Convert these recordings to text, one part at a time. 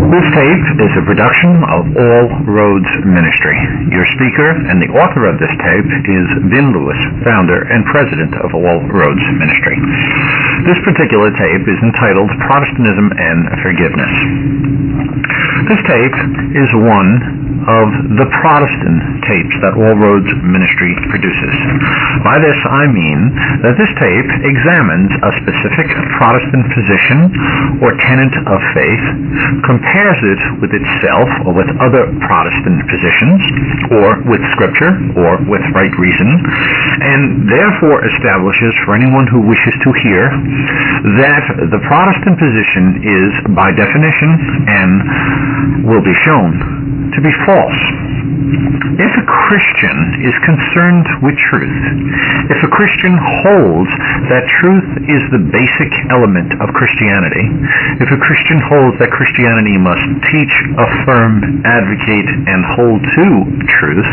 This tape is a production of All Roads Ministry. Your speaker and the author of this tape is Vin Lewis, founder and president of All Roads Ministry. This particular tape is entitled Protestantism and Forgiveness. This tape is one of the Protestant tapes that All Roads Ministry produces. By this I mean that this tape examines a specific Protestant position or tenet of faith, compares it with itself or with other Protestant positions, or with Scripture, or with right reason, and therefore establishes for anyone who wishes to hear that the Protestant position is, by definition, and will be shown to be false. If a Christian is concerned with truth, if a Christian holds that truth is the basic element of Christianity, if a Christian holds that Christianity must teach, affirm, advocate, and hold to truth,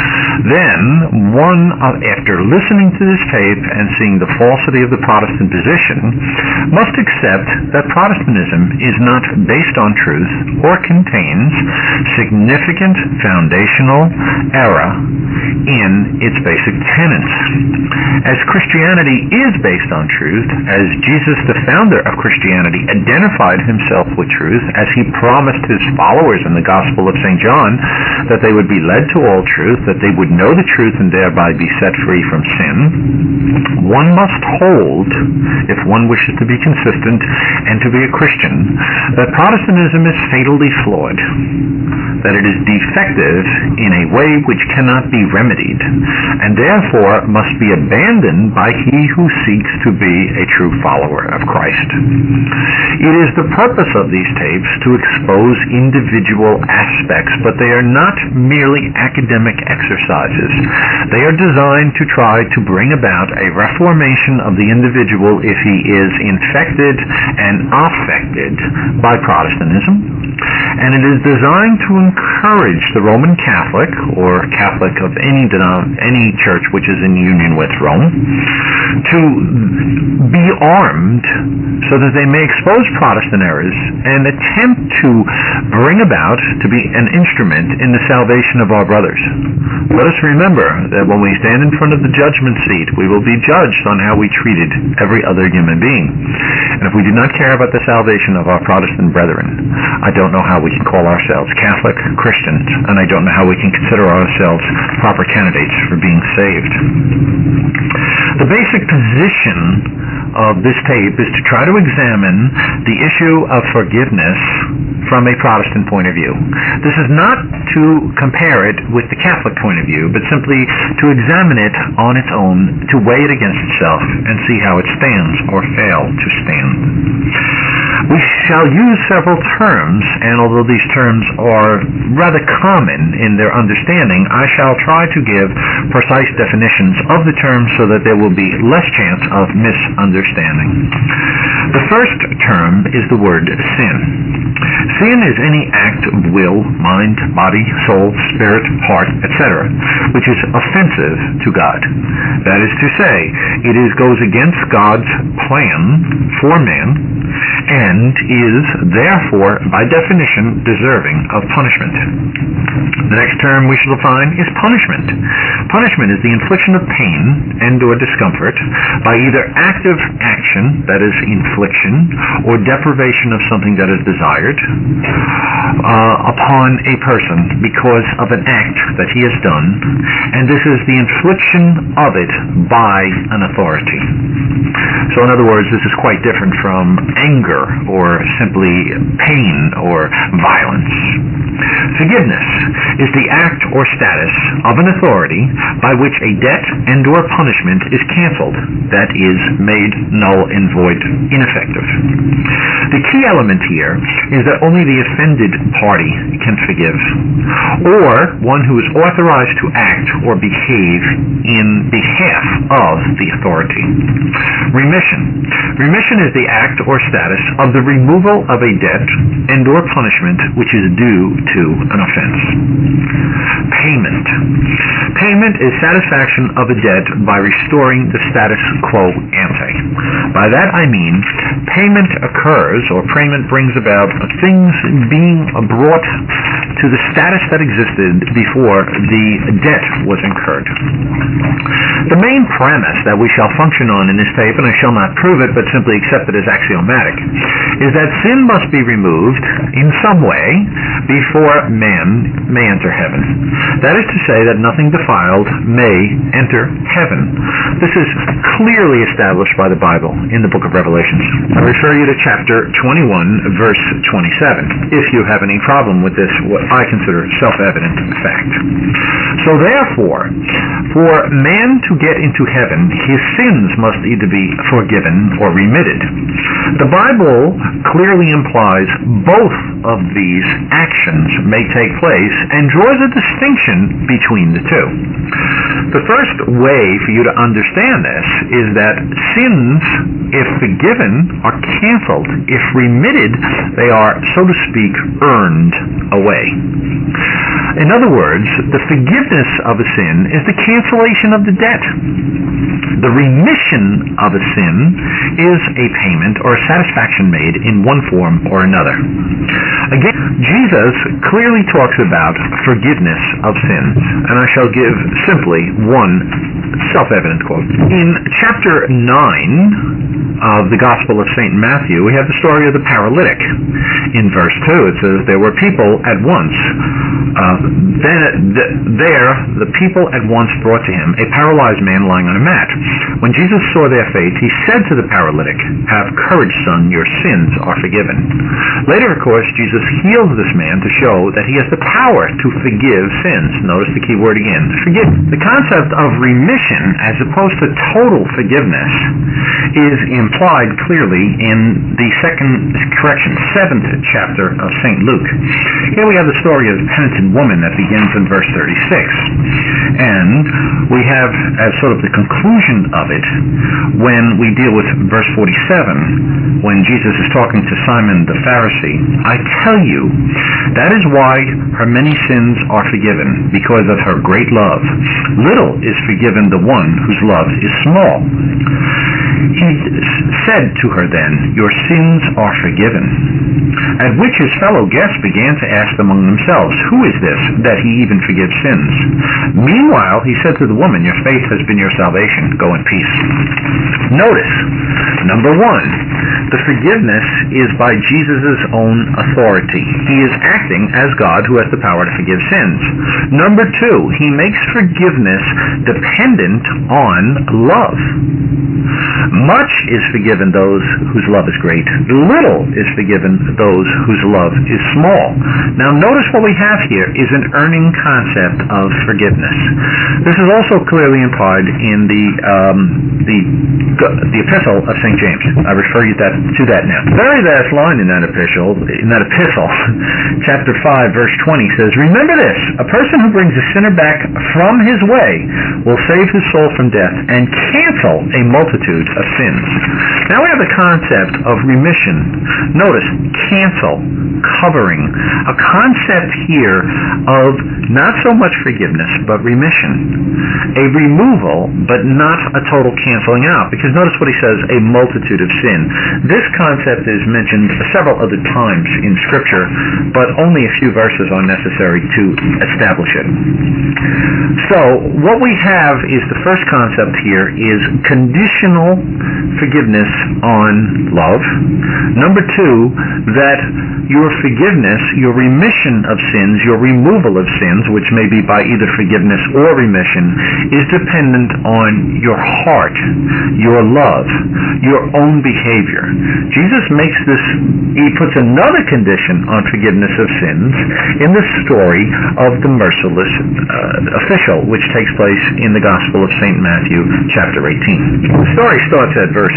then one, after listening to this tape and seeing the falsity of the Protestant position, must accept that Protestantism is not based on truth or contains significant foundational error in its basic tenets. As Christianity is based on truth, as Jesus, the founder of Christianity, identified himself with truth, as he promised his followers in the Gospel of St. John that they would be led to all truth, that they would know the truth and thereby be set free from sin, one must hold, if one wishes to be consistent and to be a Christian, that Protestantism is fatally flawed, that it is defective in a way which cannot be remedied, and therefore must be abandoned by he who seeks to be a true follower of Christ. It is the purpose of these tapes to expose individual aspects, but they are not merely academic exercises. They are designed to try to bring about a reformation of the individual if he is infected and affected by Protestantism, and it is designed to encourage the Roman Catholic, or Catholic of any church which is in union with Rome, to be armed so that they may expose Protestant errors and attempt to bring about to be an instrument in the salvation of our brothers. Let us remember that when we stand in front of the judgment seat, we will be judged on how we treated every other human being. And if we do not care about the salvation of our Protestant brethren, I don't know how we can call ourselves Catholic Christians, and I don't know how we can consider ourselves proper candidates for being saved. The basic position of this tape is to try to examine the issue of forgiveness from a Protestant point of view. This is not to compare it with the Catholic point of view, but simply to examine it on its own, to weigh it against itself and see how it stands or fail to stand. We shall use several terms, and although these terms are rather common in their understanding, I shall try to give precise definitions of the terms so that there will be less chance of misunderstanding. The first term is the word sin. Sin is any act of will, mind, body, soul, spirit, heart, etc., which is offensive to God. That is to say, it goes against God's plan for man, and is therefore, by definition, deserving of punishment. The next term we shall find is punishment. Punishment is the infliction of pain and or discomfort by either active action, that is infliction, or deprivation of something that is desired, upon a person because of an act that he has done, and this is the infliction of it by an authority. So in other words, this is quite different from anger or simply pain or violence. Forgiveness is the act or status of an authority by which a debt and or punishment is canceled, that is, made null and void, ineffective. The key element here is that only the offended party can forgive, or one who is authorized to act or behave in behalf of the authority. Remission. Remission is the act or status of the removal removal of a debt and or punishment which is due to an offense. Payment. Payment is satisfaction of a debt by restoring the status quo ante. By that I mean payment occurs, or payment brings about things being brought to the status that existed before the debt was incurred. The main premise that we shall function on in this tape, and I shall not prove it but simply accept it as axiomatic, is that sin must be removed in some way before man may enter heaven. That is to say that nothing defiled may enter heaven. This is clearly established by the Bible in the book of Revelations. I refer you to chapter 21, verse 27, if you have any problem with this, what I consider self-evident fact. So therefore, for man to get into heaven, his sins must either be forgiven or remitted. The Bible clearly implies both of these actions may take place and draws a distinction between the two. The first way for you to understand this is that sins, if forgiven, are canceled. If remitted, they are, so to speak, earned away. In other words, the forgiveness of a sin is the cancellation of the debt. The remission of a sin is a payment or a satisfaction made in one form or another. Again, Jesus clearly talks about forgiveness of sins, and I shall give simply one self-evident quote. In chapter 9 of the Gospel of St. Matthew, we have the story of the paralytic. In verse 2, it says, there were people at once. The people at once brought to him a paralyzed man lying on a mat. When Jesus saw their faith, he said to the paralytic, have courage, son, your sins are forgiven. Later, of course, Jesus healed this man to show that he has the power to forgive sins. Notice the key word again, forgive. The concept of remission, as opposed to total forgiveness, is implied clearly in the seventh chapter of St. Luke. Here we have the story of the penitent woman that begins in verse 36. And we have, as sort of the conclusion of it, when we deal with verse 47, when Jesus is talking to Simon the Pharisee, I tell you, that is why her many sins are forgiven, because of her great love. Little is forgiven the one whose love is small. He said to her then, your sins are forgiven. At which his fellow guests began to ask among themselves, who is this that he even forgives sins? Meanwhile, he said to the woman, your faith has been your salvation. Go in peace. Notice, number one, the forgiveness is by Jesus' own authority. He is acting as God who has the power to forgive sins. Number two, he makes forgiveness dependent on love. Much is forgiven those whose love is great. Little is forgiven those whose love is small. Now notice what we have here is an earning concept of forgiveness. This is also clearly implied in the epistle of St. James. I refer you to that now. The very last line in that epistle, chapter 5, verse 20 says, remember this, a person who brings a sinner back from his way will save his soul from death and cancel a multitude of sins. Now we have the concept of remission. Notice, cancel, covering. A concept here of not so much forgiveness, but remission. A removal, but not a total canceling out. Because notice what he says, a multitude of sin. This concept is mentioned several other times in Scripture, but only a few verses are necessary to establish it. So, what we have is the first concept here is conditional forgiveness on love. Number two, that your forgiveness, your remission of sins, your removal of sins, which may be by either forgiveness or remission, is dependent on your heart, your love, your own behavior. Jesus makes this, he puts another condition on forgiveness of sins in the story of the merciless official, which takes place in the Gospel of St. Matthew, chapter 18. The story starts at verse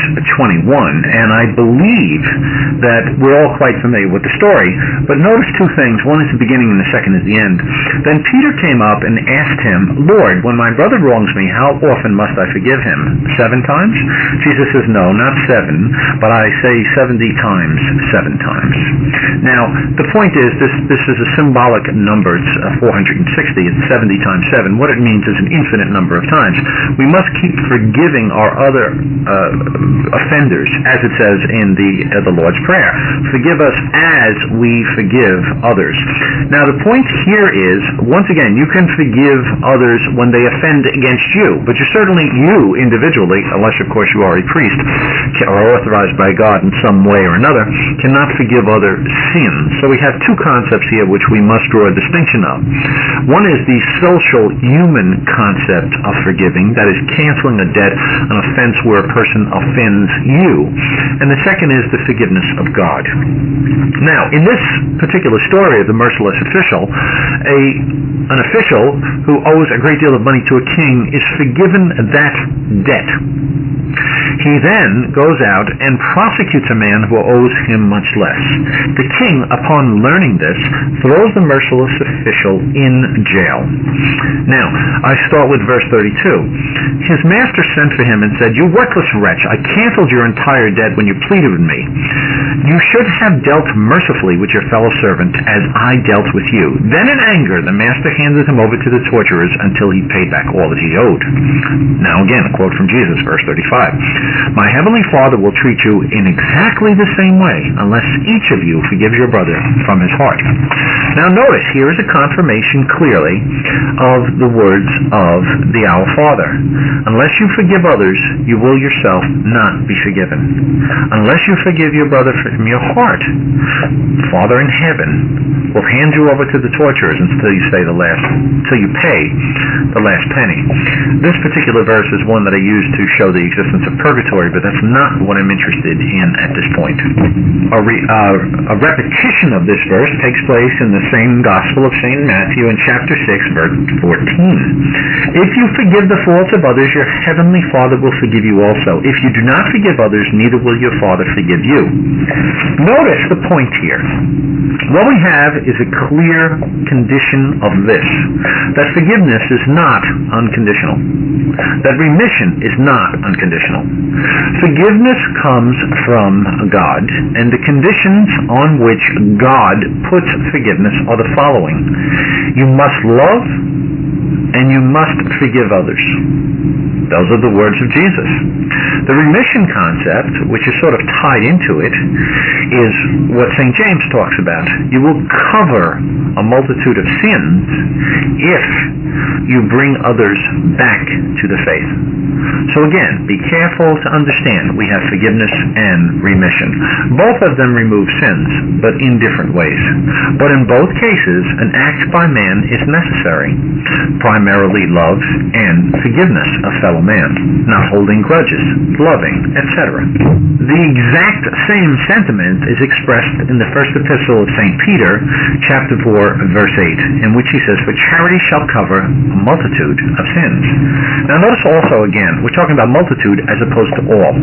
21, and I believe that we're all quite familiar with the story, but notice two things. One is the beginning and the second is the end. Then Peter came up and asked him, Lord, when my brother wrongs me, how often must I forgive him? 7 times? Jesus says, no, not 7, but I say 70 times 7 times. Now, the point is, this is a symbolic number. It's 460. It's 70 times 7. What it means is an infinite number of times. We must keep forgiving our other offenders, as it says in the Lord's Prayer. Forgive us as we forgive others. Now, the point here is, once again, you can forgive others when they offend against you, but you individually, unless of course you are a priest or authorized by God in some way or another, cannot forgive other sins. So we have two concepts here which we must draw a distinction of. One is the social human concept of forgiving, that is canceling a debt, an offense where a person offends you. And the second is the forgiveness of God. Now, in this particular story of the merciless official, an official who owes a great deal of money to a king is forgiven that debt. He then goes out and prosecutes a man who owes him much less. The king, upon learning this, throws the merciless official in jail. Now, I start with verse 32. His master sent for him and said, You worthless wretch, I canceled your entire debt when you pleaded with me. You should have dealt mercifully with your fellow servant as I dealt with you. Then in anger, the master handed him over to the torturers until he paid back all that he owed. Now again, a quote from Jesus, verse 35. My heavenly Father will treat you in exactly the same way unless each of you forgives your brother from his heart. Now notice, here is a confirmation clearly of the words of the Our Father. Unless you forgive others, you will yourself not be forgiven. Unless you forgive your brother from your heart, Father in heaven will hand you over to the torturers until you pay the last penny. This particular verse is one that I use to show the existence of purgatory, but that's not what I'm interested in at this point. A repetition of this verse takes place in the same Gospel of St. Matthew in chapter 6, verse 14. If you forgive the faults of others, your heavenly Father will forgive you also. If you do not forgive others, neither will your Father forgive you. Notice the point here. What we have is a clear condition of this, that forgiveness is not unconditional, that remission is not unconditional. Forgiveness comes from God, and the conditions on which God puts forgiveness are the following. You must love and you must forgive others. Those are the words of Jesus. The remission concept, which is sort of tied into it, is what St. James talks about. You will cover a multitude of sins if you bring others back to the faith. So again, be careful to understand we have forgiveness and remission. Both of them remove sins, but in different ways. But in both cases, an act by man is necessary. Primarily love and forgiveness of fellow man, not holding grudges, loving, etc. The exact same sentiment is expressed in the first epistle of St. Peter, chapter 4, verse 8, in which he says, For charity shall cover a multitude of sins. Now notice also again, we're talking about multitude as opposed to all.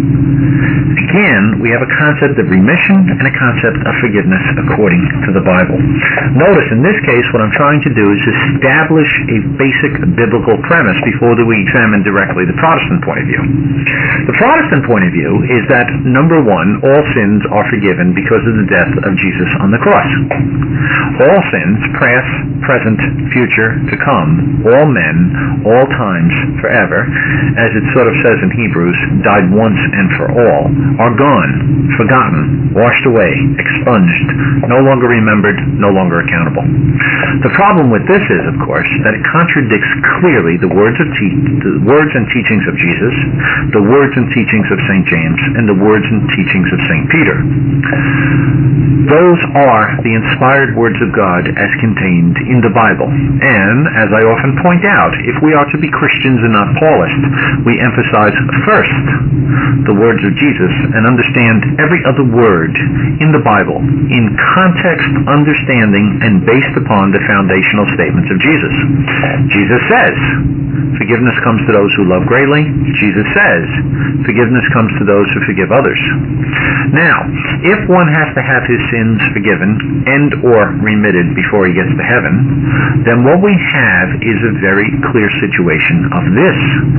Again, we have a concept of remission and a concept of forgiveness according to the Bible. Notice in this case, what I'm trying to do is establish a basic biblical premise before we examine directly the Protestant point of view. The Protestant point of view is that, number one, all sins are forgiven because of the death of Jesus on the cross. All sins, past, present, future, to come, all men, all times, forever, as it sort of says in Hebrews, died once and for all, are gone, forgotten, washed away, expunged, no longer remembered, no longer accountable. The problem with this is, of course, that it contradicts clearly the words and teachings of Jesus, the words and teachings of St. James, and the words and teachings of St. Peter. Those are the inspired words of God as contained in the Bible. And, as I often point out, if we are to be Christians and not Paulists, we emphasize first the words of Jesus and understand every other word in the Bible in context, understanding, and based upon the foundational statements of Jesus. Jesus says, forgiveness comes to those who love greatly. Jesus says, forgiveness comes to those who forgive others. Now, if one has to have his sins forgiven and or remitted before he gets to heaven, then what we have is a very clear situation of this,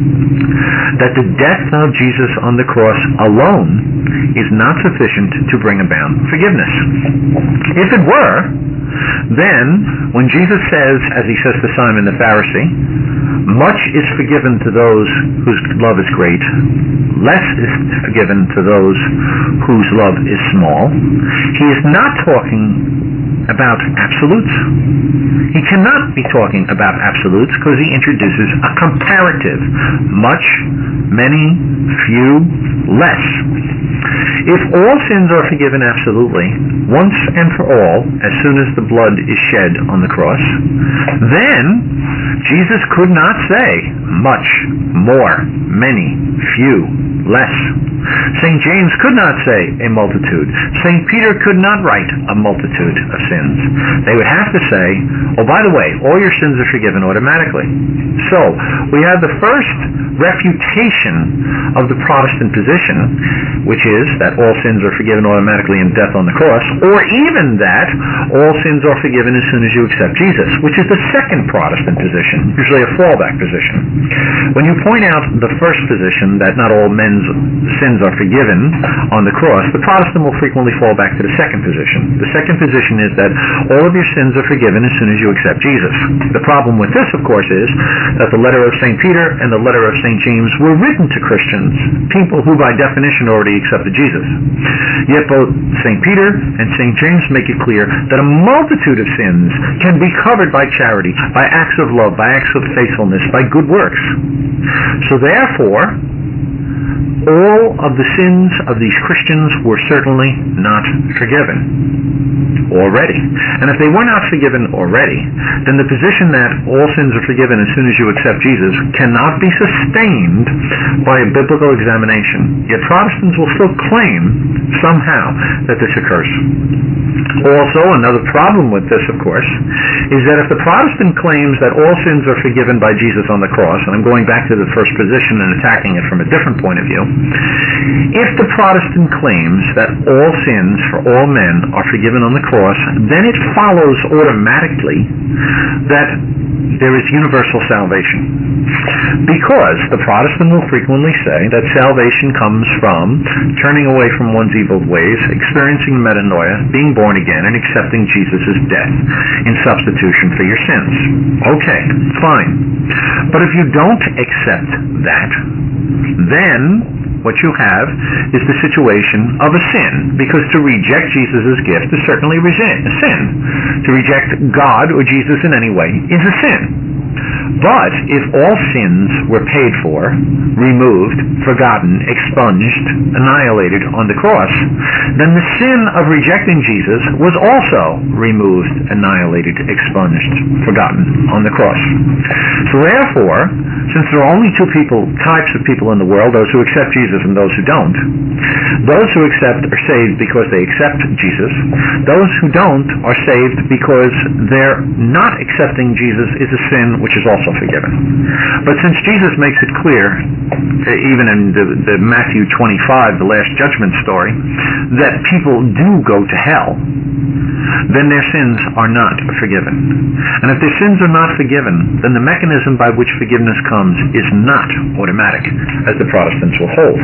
that the death of Jesus on the cross alone is not sufficient to bring about forgiveness. If it were, then when Jesus says, as he says to Simon the Pharisee, much is forgiven to those whose love is great, less is forgiven to those whose love is small, he is not talking about absolutes. He cannot be talking about absolutes because he introduces a comparative. Much, many, few, less. If all sins are forgiven absolutely, once and for all, as soon as the blood is shed on the cross, then Jesus could not say much, more, many, few, less. St. James could not say a multitude. St. Peter could not write a multitude of sins. They would have to say, oh, by the way, all your sins are forgiven automatically. So, we have the first refutation of the Protestant position, which is that all sins are forgiven automatically in death on the cross, or even that all sins are forgiven as soon as you accept Jesus, which is the second Protestant position, usually a fallback position. When you point out the first position, that not all men's sins are forgiven on the cross, the Protestant will frequently fall back to the second position. The second position is that all of your sins are forgiven as soon as you accept Jesus. The problem with this, of course, is that the letter of St. Peter and the letter of St. James were written to Christians, people who by definition already accepted Jesus. Yet both St. Peter and St. James make it clear that a multitude of sins can be covered by charity, by acts of love, by acts of faithfulness, by good works. So therefore, all of the sins of these Christians were certainly not forgiven already. And if they were not forgiven already, then the position that all sins are forgiven as soon as you accept Jesus cannot be sustained by a biblical examination. Yet Protestants will still claim somehow that this occurs. Also, another problem with this, of course, is that if the Protestant claims that all sins are forgiven by Jesus on the cross, and I'm going back to the first position and attacking it from a different point of view, if the Protestant claims that all sins for all men are forgiven on the cross, then it follows automatically that there is universal salvation. Because the Protestant will frequently say that salvation comes from turning away from one's evil ways, experiencing metanoia, being born again, and accepting Jesus' death in substitution for your sins. Okay, fine. But if you don't accept that, then what you have is the situation of a sin, because to reject Jesus' gift is certainly a sin. To reject God or Jesus in any way is a sin. But if all sins were paid for, removed, forgotten, expunged, annihilated on the cross, then the sin of rejecting Jesus was also removed, annihilated, expunged, forgotten on the cross. So therefore, since there are only two types of people in the world, those who accept Jesus and those who don't, those who accept are saved because they accept Jesus. Those who don't are saved because their not accepting Jesus is a sin which is also forgiven. But since Jesus makes it clear, even in the Matthew 25, the Last Judgment story, that people do go to hell, then their sins are not forgiven. And if their sins are not forgiven, then the mechanism by which forgiveness comes is not automatic, as the Protestants will hold.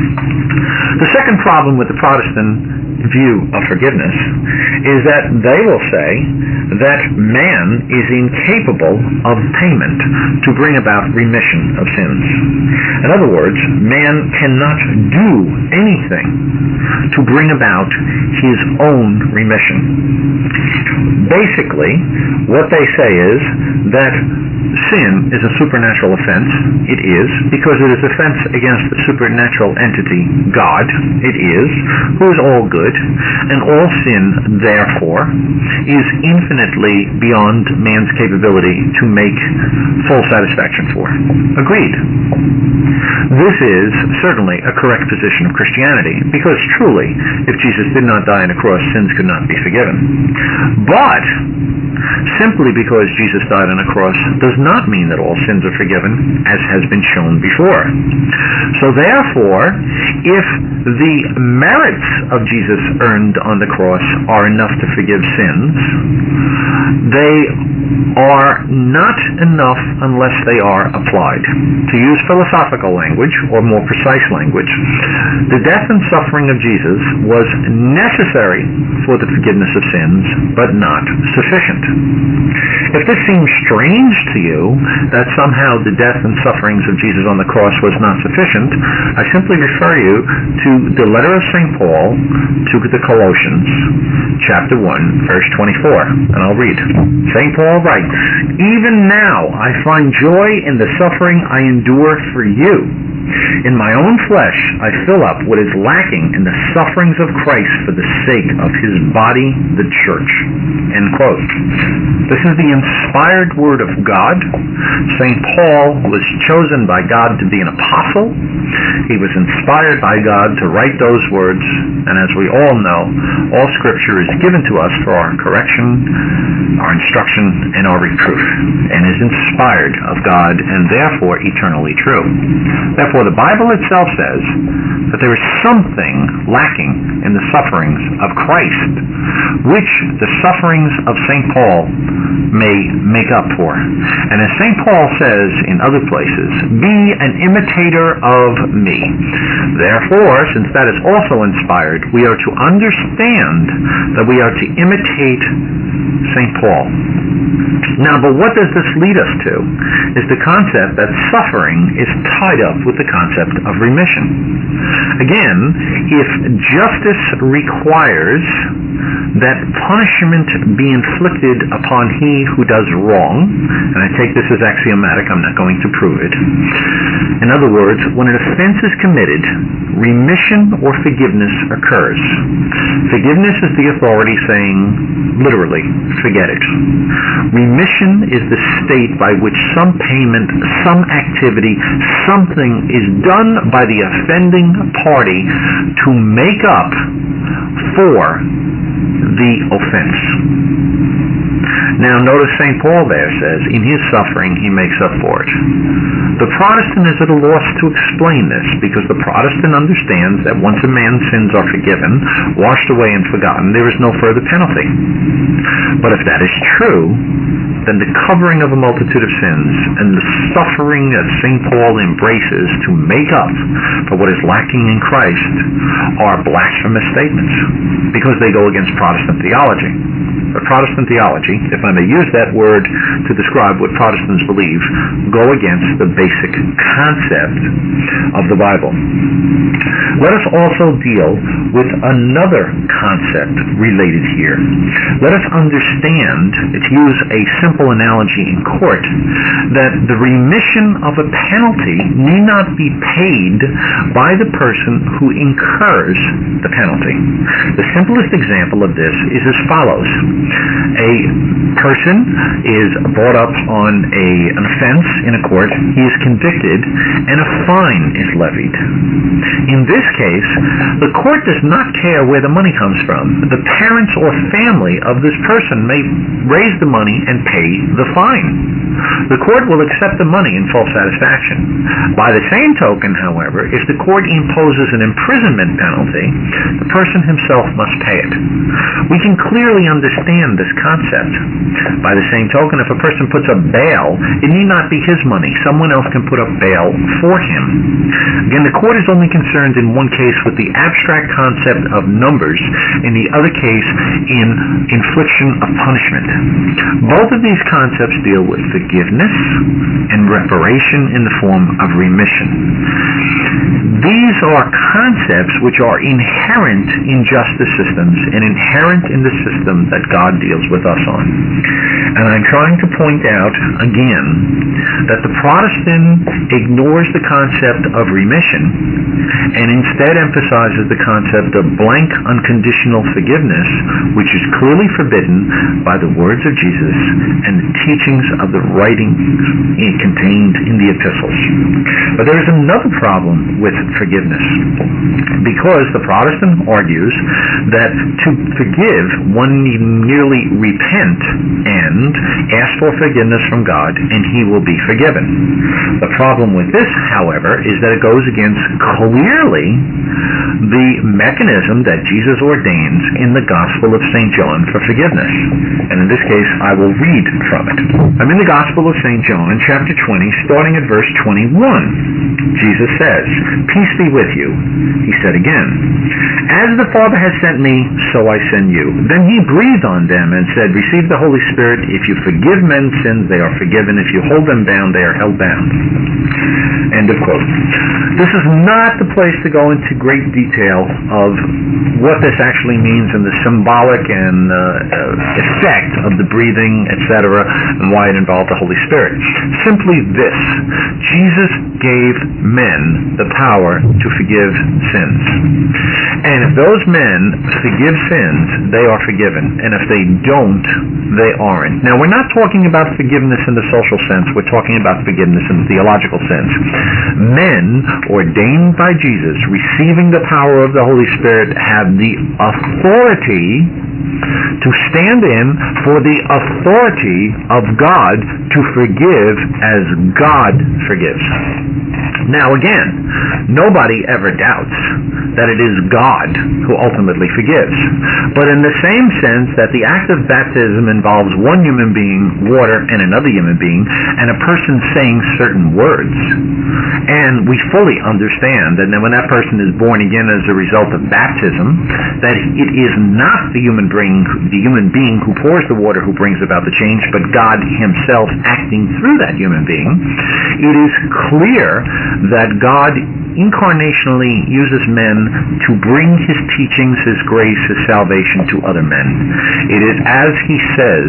The second problem with the Protestant view of forgiveness is that they will say that man is incapable of payment to bring about remission of sins. In other words, man cannot do anything to bring about his own remission. Basically, what they say is that sin is a supernatural offense. It is, because it is offense against the supernatural entity, God. It is, who is all good, and all sin, therefore, is infinitely beyond man's capability to make full satisfaction for. Agreed. This is certainly a correct position of Christianity, because truly, if Jesus did not die on a cross, sins could not be forgiven. But simply because Jesus died on a cross does not mean that all sins are forgiven, as has been shown before. So therefore, if the merits of Jesus earned on the cross are enough to forgive sins, they are not enough unless they are applied. To use philosophical language, or more precise language, the death and suffering of Jesus was necessary for the forgiveness of sins, but not sufficient. If this seems strange to you, that somehow the death and sufferings of Jesus on the cross was not sufficient, I simply refer you to the letter of St. Paul to the Colossians, chapter 1, verse 24, and I'll read. St. Paul writes, "Even now I find joy in the suffering I endure for you. In my own flesh I fill up what is lacking in the sufferings of Christ for the sake of his body, the church." End quote. This is the inspired word of God. St. Paul was chosen by God to be an apostle. He was inspired by God to write those words, and as we all know, all Scripture is given to us for our correction, our instruction, and our reproof, and is inspired of God and therefore eternally true. Therefore, the Bible itself says that there is something lacking in the sufferings of Christ, which the sufferings of St. Paul may make up for. And as St. Paul says in other places, "Be an imitator of me." Therefore, since that is also inspired, we are to understand that we are to imitate St. Paul. Now, but what does this lead us to? Is the concept that suffering is tied up with the concept of remission. Again, if justice requires that punishment be inflicted upon he who does wrong, and I take this as axiomatic, I'm not going to prove it. In other words, when an offense is committed, remission or forgiveness occurs. Forgiveness is the authority saying, literally, forget it. Remission is the state by which some payment, some activity, something is done by the offending party to make up for the offense. Now notice St. Paul there says, in his suffering he makes up for it. The Protestant is at a loss to explain this, because the Protestant understands that once a man's sins are forgiven, washed away and forgotten, there is no further penalty. But if that is true, then the covering of a multitude of sins and the suffering that St. Paul embraces to make up for what is lacking in Christ are blasphemous statements, because they go against Protestant theology. But Protestant theology, if I may use that word to describe what Protestants believe, go against the basic concept of the Bible. Let us also deal with another concept related here. Let us understand, to use a simple analogy in court, that the remission of a penalty need not be paid by the person who incurs the penalty. The simplest example of this is as follows. A person is brought up on an offense in a court, he is convicted, and a fine is levied. In this case, the court does not care where the money comes from. The parents or family of this person may raise the money and pay the fine. The court will accept the money in full satisfaction. By the same token, however, if the court imposes an imprisonment penalty, the person himself must pay it. We can clearly understand this concept. By the same token, if a person puts up bail, it need not be his money. Someone else can put up bail for him. Again, the court is only concerned in one case with the abstract concept of numbers, in the other case in infliction of punishment. Both of these concepts deal with forgiveness and reparation in the form of remission. These are concepts which are inherent in justice systems and inherent in the system that God God deals with us on. And I'm trying to point out again that the Protestant ignores the concept of remission and instead emphasizes the concept of blank unconditional forgiveness, which is clearly forbidden by the words of Jesus and the teachings of the writings contained in the epistles. But there is another problem with forgiveness, because the Protestant argues that to forgive, one need merely repent and ask for forgiveness from God, and he will be forgiven. The problem with this, however, is that it goes against clearly the mechanism that Jesus ordains in the Gospel of St. John for forgiveness. And in this case, I will read from it. I'm in the Gospel of St. John, chapter 20, starting at verse 21. Jesus says, "Peace be with you." He said again, "As the Father has sent me, so I send you." Then he breathed on them and said, "Receive the Holy Spirit. If you forgive men's sins, they are forgiven. If you hold them bound, they are held bound." End of quote. This is not the place to go into great detail of what this actually means and the symbolic and effect of the breathing, etc., and why it involved the Holy Spirit. Simply this: Jesus gave men the power to forgive sins. And if those men forgive sins, they are forgiven. And if they don't, they aren't. Now, we're not talking about forgiveness in the social sense. We're talking about forgiveness in the theological sense. Men ordained by Jesus, receiving the power of the Holy Spirit, have the authority to stand in for the authority of God to forgive as God forgives. Now again, nobody ever doubts that it is God who ultimately forgives. But in the same sense that the act of baptism involves one human being, water, and another human being, and a person saying certain words, and we fully understand that when that person is born again as a result of baptism, that it is not the human being who pours the water who brings about the change, but God himself acting through that human being, it is clear that God incarnationally uses men to bring his teachings, his grace, his salvation to other men. It is as he says,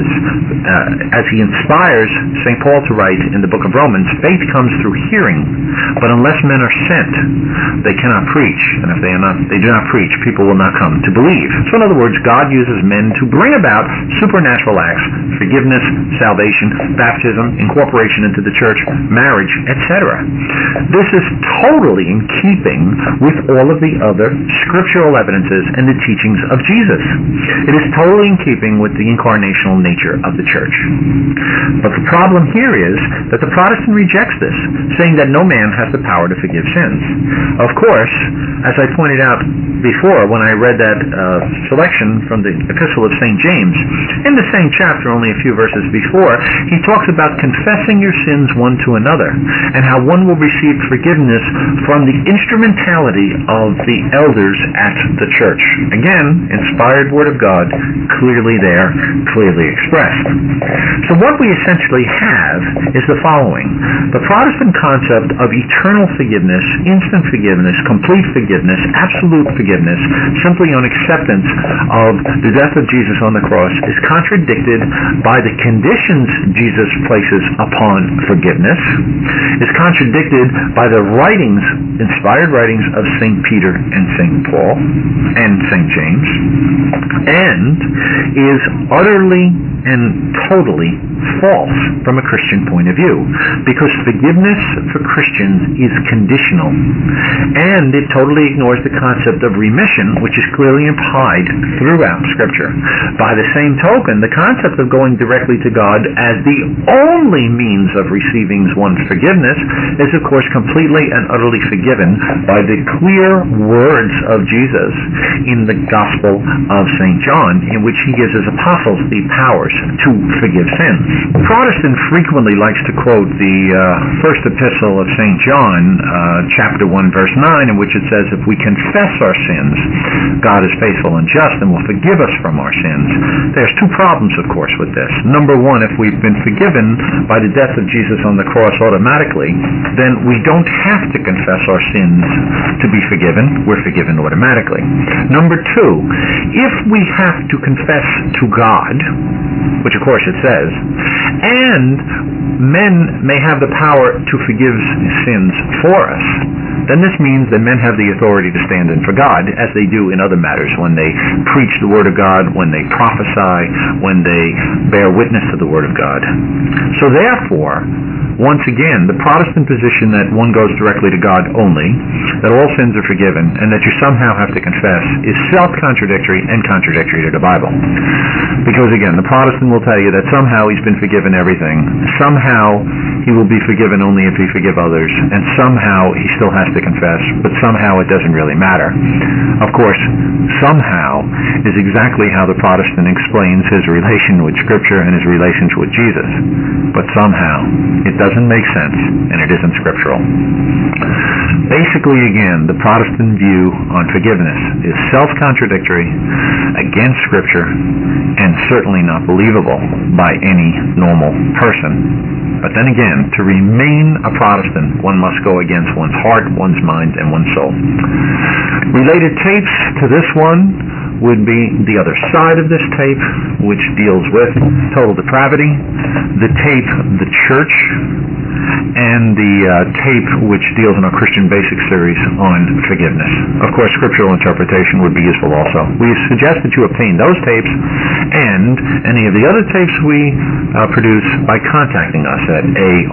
as he inspires St. Paul to write in the book of Romans, faith comes through hearing, but unless men are sent, they cannot preach. And if they do not preach, people will not come to believe. So in other words, God uses men to bring about supernatural acts, forgiveness, salvation, baptism, incorporation into the church, marriage, etc. This is totally in keeping with all of the other scriptural evidences and the teachings of Jesus. It is totally in keeping with the incarnational nature of the church. But the problem here is that the Protestant rejects this, saying that no man has the power to forgive sins. Of course, as I pointed out before when I read that selection from the Epistle of St. James, in the same chapter, only a few verses before, he talks about confessing your sins one to another, and how one will receive forgiveness from the instrumentality of the elders at the church. Again, inspired word of God, clearly there, clearly expressed. So what we essentially have is the following. The Protestant concept of eternal forgiveness, instant forgiveness, complete forgiveness, absolute forgiveness, simply on acceptance of the death of Jesus on the cross, is contradicted by the conditions Jesus places upon forgiveness, is contradicted by the writings, inspired writings of St. Peter and St. Paul and St. James, and is utterly and totally false from a Christian point of view, because forgiveness for Christians is conditional, and it totally ignores the concept of remission, which is clearly implied throughout Scripture. By the same token, the concept of going directly to God as the only means of receiving one's forgiveness is, of course, completely and utterly forgiven by the clear words of Jesus in the Gospel of St. John, in which he gives his apostles the powers to forgive sins. Protestant frequently likes to quote the first epistle of St. John, chapter 1, verse 9, in which it says, if we confess our sins, God is faithful and just and will forgive us from our sins. There's two problems, of course, with this. Number one, if we've been forgiven by the death of Jesus on the cross automatically, then we don't have to confess our sins to be forgiven. We're forgiven automatically. Number two, if we have to confess to God, which of course it says, and men may have the power to forgive sins for us, then this means that men have the authority to stand in for God, as they do in other matters, when they preach the Word of God, when they prophesy, when they bear witness to the Word of God. So therefore, once again, the Protestant position that one goes directly to God only, that all sins are forgiven, and that you somehow have to confess, is self-contradictory and contradictory to the Bible. Because again, the Protestant will tell you that somehow he's been forgiven everything, somehow he will be forgiven only if he forgive others, and somehow he still has to confess, but somehow it doesn't really matter. Of course, somehow is exactly how the Protestant explains his relation with Scripture and his relations with Jesus. But somehow, it doesn't make sense, and it isn't scriptural. Basically, again, the Protestant view on forgiveness is self-contradictory, against Scripture, and certainly not believable by any normal person. But then again, to remain a Protestant, one must go against one's heart, one's mind, and one's soul. Related tapes to this one would be the other side of this tape, which deals with total depravity, the tape, The Church, and the tape which deals in our Christian Basics series on forgiveness. Of course, scriptural interpretation would be useful also. We suggest that you obtain those tapes and any of the other tapes we produce by contacting us at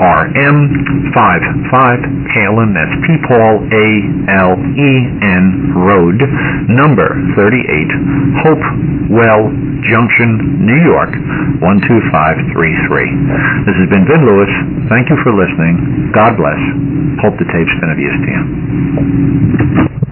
ARM55 Palin, that's P. Paul A-L-E-N Road, number 38, Hopewell Junction, New York, 12533. This has been Vin Lewis. Thank you for listening. God bless. Hope the tape's been of use to you.